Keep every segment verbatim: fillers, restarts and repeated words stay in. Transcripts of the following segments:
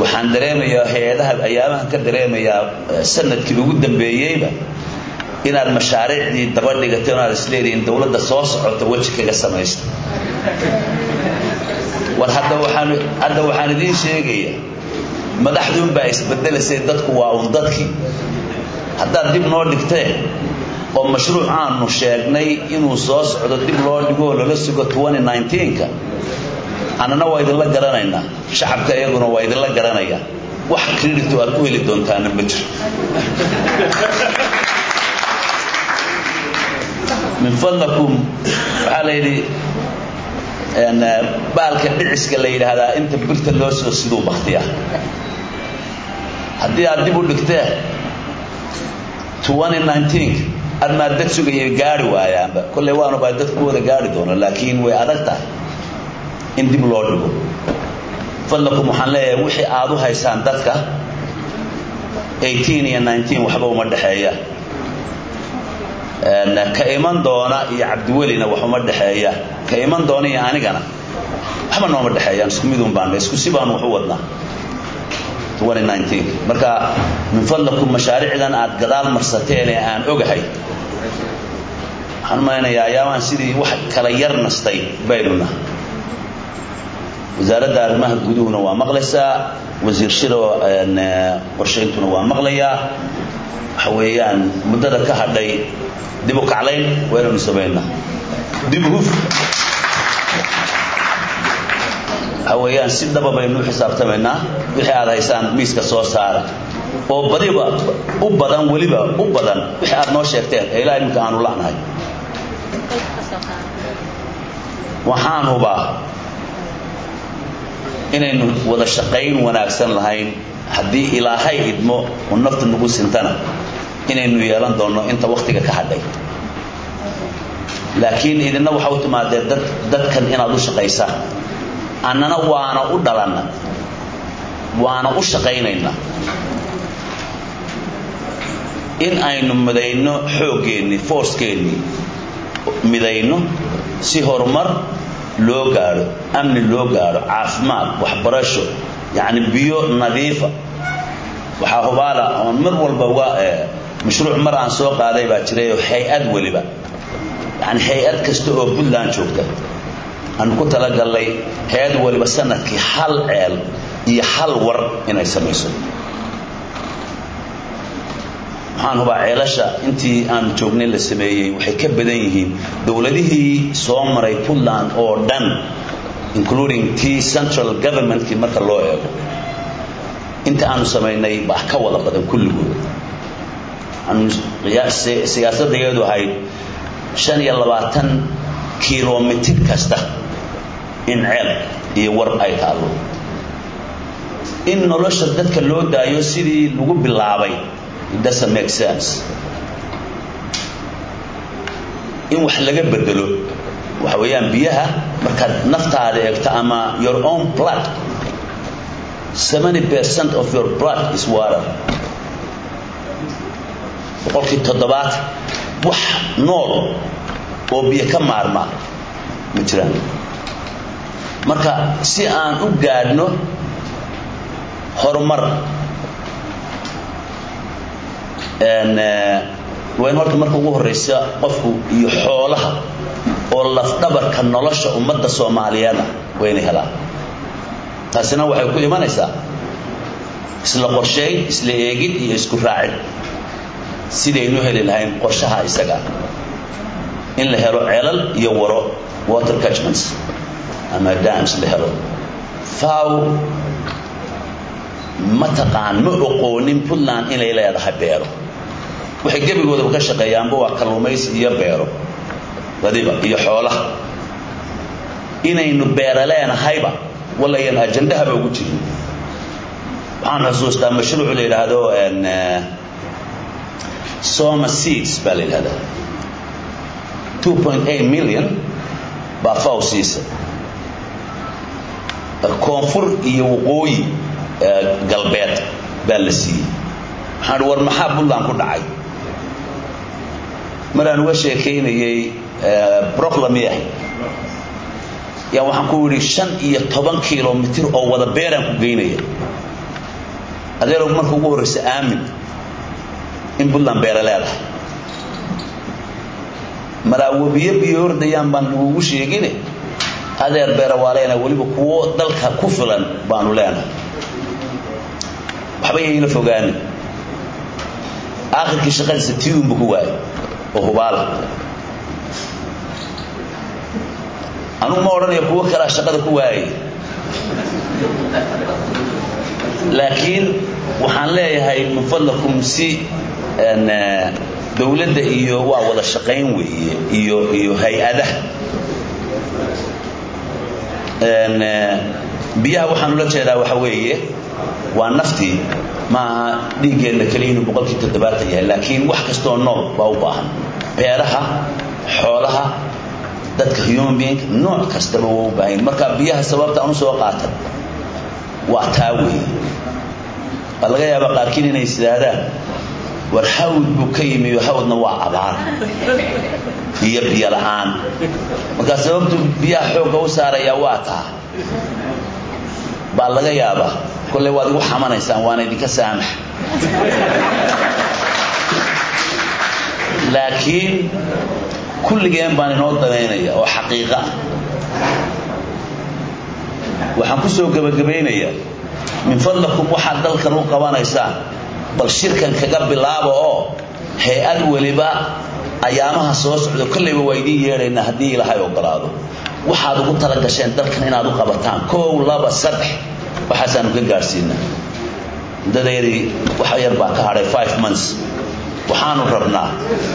waxaan dareemayaa hay'adaha ayaamahan ka dareemayaa sanadkii ugu dambeeyayba inaad mashaariicdii daba dhigatay inaad isleediin dawladda soo socota waji kaga samaysto war hadda waxaan hadda waxaan idin sheegayaa madaxduun baa isbedelasay dadku waa un dadkii haddaad dib noo dhigtee oo mashruuc aanu sheegnay inuu soo socdo dib loo dhigo lala sugo twenty nineteen ka anana waa idin la garanaynaa shacabka iyaguna waa idin la garanaya wax credit aad ku heli doontaan ma jiro min fadlakum alayhi ana baalka dhiciska la yiraahdaa inta birta loo soo sidoo baxtiya hadii aad dib u dhigtee twenty nineteen adma dad sugayay gaari waayaanba kulli waanu baa dadkooda gaari doona laakiin way adag tahay in dib loo dhigo fadlakum waxaan leeyahay wixii aad u haysaan dadka eighteen iyo nineteen waxba uma dhaxeeya ana ka iman doona iyo Cabdiwelina wax uma dhaxeeya ka iman doona iyo anigana waxba nooma dhaxeeyaan isku mid un baan isku sibaan wax u wadnaa twenty nineteen marka min fadlakum mashaariicdan aad gadaal marsateen ee aan ogahay waxaan maaynayaa ayaamaan sidii wax kala yar nastay bayduna wasaaradda arrimaha guduhuna waa maqlaysaa wasiir shiro qorsheyntuna waa maqlayaa waxa weeyaan muddada ka hadhay dib u kaclayn weerarnu sameynaa dib huf hawayaan si daba baynu xisaabtamaynaa wixii aad haysaan miiska soo saara oo badiba u badan waliba u badan wixii aad noo sheegteen ilaa imka aanu laanahay waxaan hubaa inaynu wada shaqayn wanaagsan lahayn haddii ilaahay idmo oo nafta nagu sintana inaynu yeelan doono inta waqtiga ka hadhay laakiin idina waxa uu timaadee dad dadkan inaad u shaqaysaan annana waana u dhalanna waana u shaqaynayna in aynu midayno xooggeeni forcekeeni midayno si horumar loo gaaro amni loo gaaro caafimaad waxbarasho yani biyo nadiifa waxa hubaala oo mar walba waa mashruuc mar aan soo qaaday baa jiray hay'ad waliba yani hay'ad kasta oo Puntland joogta aan ku tala galay hay'ad waliba sanadkii hal ceel iyo hal war inay samayso waxaan hubaa ceelasha intii aan joognay la sameeyay waxay ka badan yihiin dawladihii soo maray Puntland oo dhan including the central government ki marka loo eego inta aanu sameynay baa ka wada badan kulligood aan siyaasaddeedu ahayd shan iyo labaatan kiiloomitir kasta in ceel iyo war ay taalo in nolosha dadka loo daayo sidii lagu bilaabay it doesn't make sense in wax laga bedelo waxa weeyaan biyaha marka naftaada eegta ama your own blood seventy percent of your blood is water qofkii toddobaad wax nool oo biyo ka maarma ma jiraan marka si aan u gaadhno horumar een wayn horta marka ugu horeysa qofku iyo xoolaha oo laf dhabarka nolosha ummadda Soomaaliyeed wayna helaan taasina waxay ku imanaysaa isla qorsheyn isla eegid iyo isku raacid sidaynu heli lahayn qorshaha isaga in la helo ceelal iyo waro water catchments ama dams la helo faaw mataqaan ma aqoonin Puntland inay leedahay beero waxay gabigooda ka shaqeeyaan waa kalluumaysi iyo beero wadiba iyo xoolaha inaynu beero leenahayba walaayeen ajandaha ugu jirin waxaan xasuustaa mashruuc la yiraahdo een Soma Seeds baa la yiraahdaa two point eight million baa fawsiisa koonfur iyo waqooyi galbeed baa la siiyay waxaan war maxaa Puntland ku dhacay maraan uga sheekeynayay proclamation ya waxaan ku wiri shan iyo toban kiiloomitir oo wada beeraan ku geynaya adeero markuu ugu horeysay aamin in Puntland beeraleedahay malaawabiye biyoordayaan baan ugu sheegin adeer beerawaaleena waliba kuwo dalka ku filan baanu leenahay waxba yeeyna fogaan aakhirkii shaqadiisa tiim buu ku waayay oo hubaal anu ma oranayo kuwo kala shaqada ku waayay laakiin waxaan leeyahay min fadlakum si ان dawladda iyo waa wada shaqayn weeye iyo iyo hay'adaha ان biyaha waxaan la jeedaa waxa weeye waa nafti ma dhiigeena kaliya boqolkiiba toddobaatan yahay laakiin wax kasto nool baa u baahan beeraha xoolaha dadka human being nooc kasta oo u baahan marka biyaha sababta aanu soo qaatan waa taawi laga yaabaa qaarkiin inay sidaadaan war hawd buu ka yimiyo hawdna waa abaar iyo biyo la'aan marka sababtu biyaha xoog u saaraya waa taa baa laga yaabaa kulli waad ugu xamanaysaan waana idinka saamax laakiin kulligeen baan inoo daneynaya oo xaqiiqa waxaan ku soo gabagabeynaya min fadlakum waxa dalkan u qabanaysaan bal shirkan kaga bilaabo oo hay'ad waliba ayaamaha soo socdo kulliba way idin yeerayna hadii ilaahay ogolaado waxaad ugu tala gasheen dalkan inaad u qabataan koow laba saddex waxaasaan ka gaarsiinaa dadeeri waxa yar baa ka haray five months waxaanu rabnaa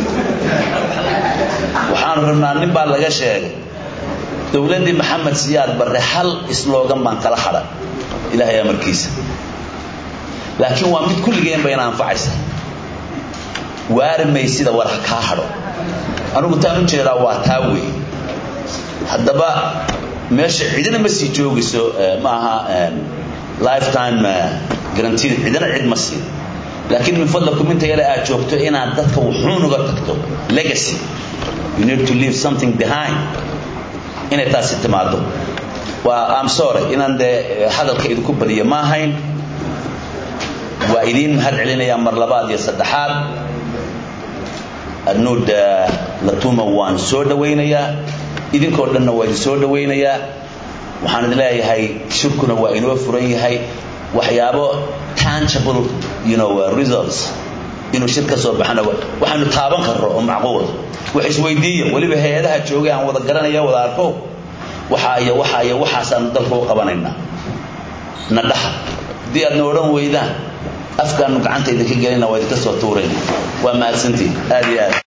waxaanu rabnaa nin baa laga sheegay dawladii Maxamed Siyaad Barre hal slogan baan kala xaray ilaahay amarkiisa laakiin waa mid kulligeen bayna anfacaysa waarmay sida war ka hado anigu taan u jeedaa waa taawi hadaba meesha cidina ma sii joogiso maaha lifetime guarantee cidina cid ma sii laakiin min fadlakum inta yala aad joogto inaad dadka wuxuun uga tagto legacy you need to leave something behind in it taasi timaado waa I'm sorry inaan de hadalka idinku badiyo ma ahayn waa idin mahad celinaya mar labaad iyo saddexaad adnood la tuma waan soo dhaweynaya idinkoo dhanna waa soo dhaweynaya waxaan idin leeyahay shirkuna waa inoo furan yahay waxyaabo tangible you know uh, results inuu shirka soo baxana waxaanu taaban karro oo macquul wax isweydiiyo waliba hay'adaha joogay aan wada garanaya wada arko waxa ay waxa ay waxaasan dalka u qabanayna nadaha dii aad nooran weydaan afkaanu gacantayda ka galina waa idinka soo tuurayna waa maadsantii aad iyo aad